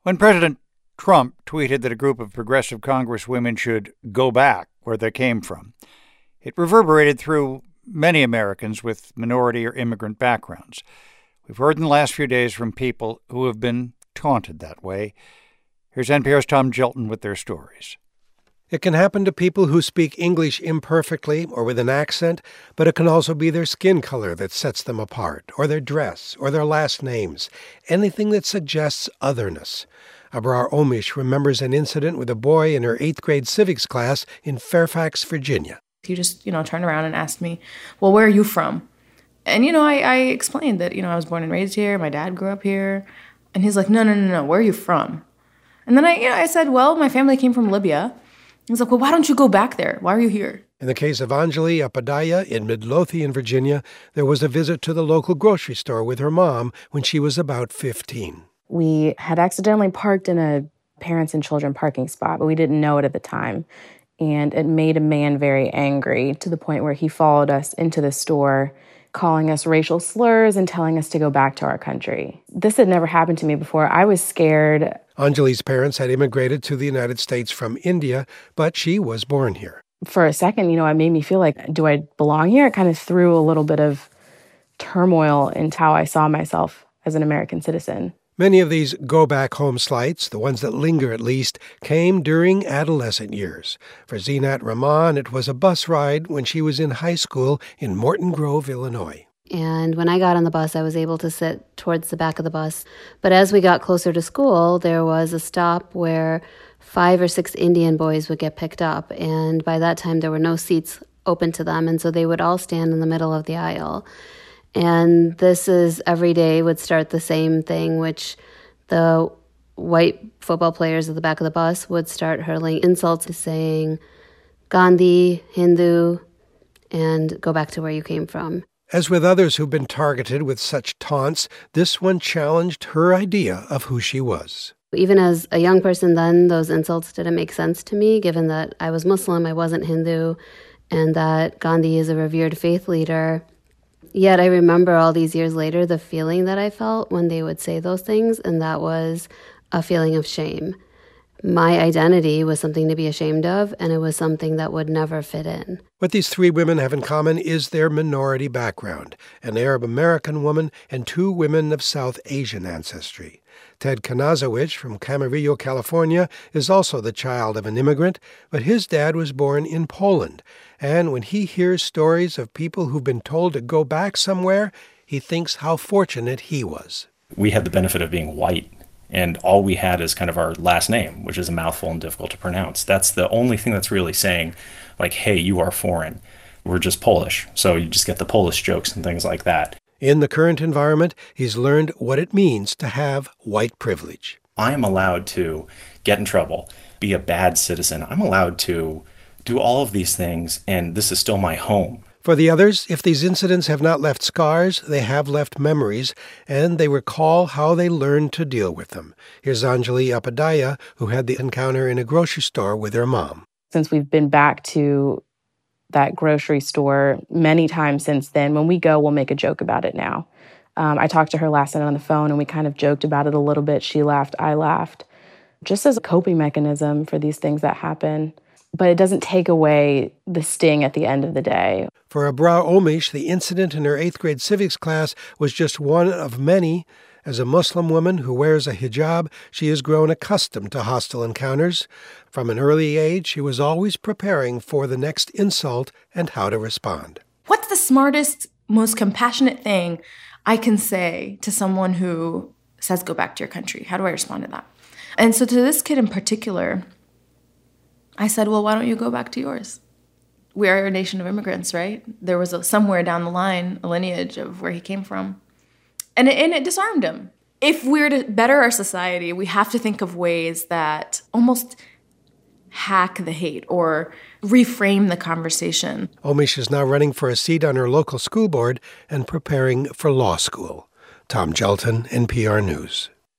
When President Trump tweeted that a group of progressive congresswomen should go back where they came from, it reverberated through many Americans with minority or immigrant backgrounds. We've heard in the last few days from people who have been taunted that way. Here's NPR's Tom Gjelten with their stories. It can happen to people who speak English imperfectly or with an accent, but it can also be their skin color that sets them apart, or their dress, or their last names, anything that suggests otherness. Abrar Omish remembers an incident with a boy in her 8th grade civics class in Fairfax, Virginia. He just, turned around and asked me, well, where are you from? And, I explained that, I was born and raised here. My dad grew up here. And he's like, no, where are you from? And then I said, well, my family came from Libya. He's like, well, why don't you go back there? Why are you here? In the case of Anjali Upadhyaya in Midlothian, Virginia, there was a visit to the local grocery store with her mom when she was about 15. We had accidentally parked in a parents and children parking spot, but we didn't know it at the time. And it made a man very angry to the point where he followed us into the store, calling us racial slurs and telling us to go back to our country. This had never happened to me before. I was scared. Anjali's parents had immigrated to the United States from India, but she was born here. For a second, it made me feel like, do I belong here? It kind of threw a little bit of turmoil into how I saw myself as an American citizen. Many of these go-back-home slights, the ones that linger at least, came during adolescent years. For Zinat Rahman, it was a bus ride when she was in high school in Morton Grove, Illinois. And when I got on the bus, I was able to sit towards the back of the bus. But as we got closer to school, there was a stop where 5 or 6 Indian boys would get picked up. And by that time, there were no seats open to them. And so they would all stand in the middle of the aisle. And this is every day would start the same thing, which the white football players at the back of the bus would start hurling insults, saying Gandhi, Hindu, and go back to where you came from. As with others who've been targeted with such taunts, this one challenged her idea of who she was. Even as a young person then, those insults didn't make sense to me, given that I was Muslim, I wasn't Hindu, and that Gandhi is a revered faith leader. Yet I remember all these years later the feeling that I felt when they would say those things, and that was a feeling of shame. My identity was something to be ashamed of, and it was something that would never fit in. What these 3 women have in common is their minority background, an Arab-American woman and 2 women of South Asian ancestry. Ted Kanazowicz from Camarillo, California, is also the child of an immigrant, but his dad was born in Poland. And when he hears stories of people who've been told to go back somewhere, he thinks how fortunate he was. We had the benefit of being white, and all we had is kind of our last name, which is a mouthful and difficult to pronounce. That's the only thing that's really saying, like, hey, you are foreign. We're just Polish, so you just get the Polish jokes and things like that. In the current environment, he's learned what it means to have white privilege. I am allowed to get in trouble, be a bad citizen. I'm allowed to do all of these things, and this is still my home. For the others, if these incidents have not left scars, they have left memories, and they recall how they learned to deal with them. Here's Anjali Upadhyaya, who had the encounter in a grocery store with her mom. Since we've been back to that grocery store many times since then, when we go, we'll make a joke about it now. I talked to her last night on the phone, and we kind of joked about it a little bit. She laughed, I laughed, just as a coping mechanism for these things that happen. But it doesn't take away the sting at the end of the day. For Abrar Omish, the incident in her 8th grade civics class was just one of many. As a Muslim woman who wears a hijab, she has grown accustomed to hostile encounters. From an early age, she was always preparing for the next insult and how to respond. What's the smartest, most compassionate thing I can say to someone who says, go back to your country? How do I respond to that? And so to this kid in particular, I said, well, why don't you go back to yours? We are a nation of immigrants, right? There was somewhere down the line a lineage of where he came from. And it disarmed him. If we're to better our society, we have to think of ways that almost hack the hate or reframe the conversation. Omish is now running for a seat on her local school board and preparing for law school. Tom Gjelten, NPR News.